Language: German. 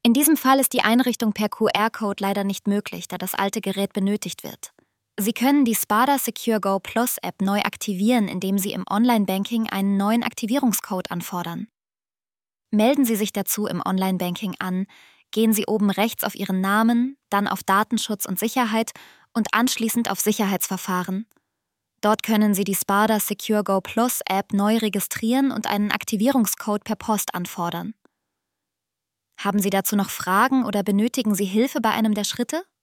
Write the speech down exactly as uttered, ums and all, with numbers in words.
In diesem Fall ist die Einrichtung per Q R-Code leider nicht möglich, da das alte Gerät benötigt wird. Sie können die Spada Secure Go Plus App neu aktivieren, indem Sie im Online-Banking einen neuen Aktivierungscode anfordern. Melden Sie sich dazu im Online-Banking an, gehen Sie oben rechts auf Ihren Namen, dann auf Datenschutz und Sicherheit und anschließend auf Sicherheitsverfahren. Dort können Sie die Spada Secure Go Plus App neu registrieren und einen Aktivierungscode per Post anfordern. Haben Sie dazu noch Fragen oder benötigen Sie Hilfe bei einem der Schritte?